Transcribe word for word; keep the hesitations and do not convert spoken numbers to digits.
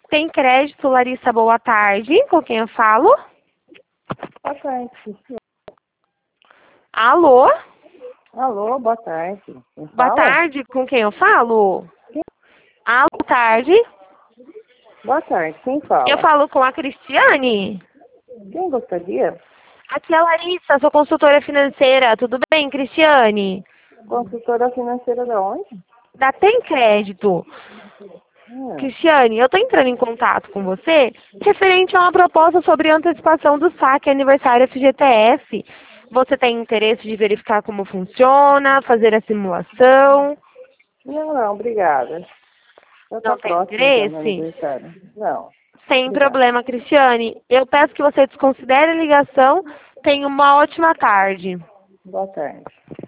Tem crédito, Larissa, boa tarde. Com quem eu falo? Boa tarde. Alô? Alô, boa tarde. Quem Boa fala? tarde, com quem eu falo? Alô, boa tarde. Boa tarde, quem fala? Eu falo com a Cristiane. Quem gostaria? Aqui é a Larissa, sou consultora financeira. Tudo bem, Cristiane? Consultora financeira da onde? Da Tem Crédito. Hum, Cristiane, eu estou entrando em contato com você referente a uma proposta sobre antecipação do saque aniversário F G T S. Você tem interesse de verificar como funciona, fazer a simulação? Não, não, obrigada. Já tá Não tem próximo já meu interesse? aniversário. Não, Sem obrigada. problema, Cristiane. Eu peço que você desconsidere a ligação. Tenha uma ótima tarde. Boa tarde.